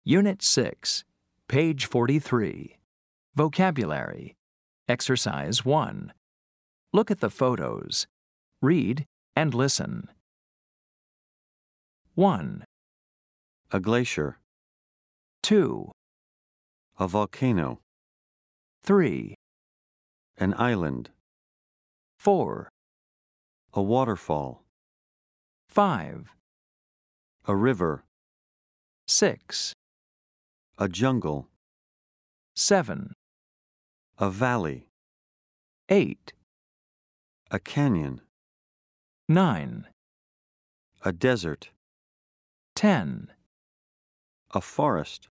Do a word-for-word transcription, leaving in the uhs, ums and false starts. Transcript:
Unit six, page forty-three. Vocabulary. Exercise one. Look at the photos. Read and listen. one, A glacier. two, A volcano. three, An island. four, A waterfall. five, A river. six, A jungle. seven, A valley. eight, A canyon. nine, A desert. ten, A forest.